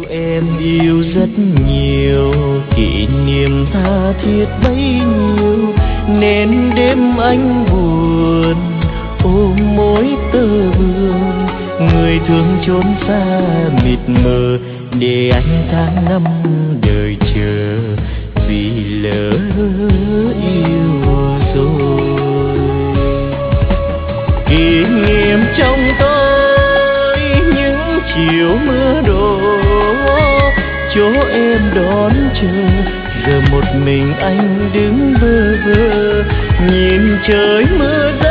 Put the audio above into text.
Em yêu rất nhiều, kỷ niệm tha thiết bấy nhiêu, nên đêm anh buồn ôm mối tơ vương. Người thương chốn xa mịt mờ, để anh tháng năm đời chờ, vì lỡ yêu rồi. Kỷ niệm trong tôi những chiều mưa đổ, chỗ em đón chờ, giờ một mình anh đứng bơ vơ, nhìn trời mưa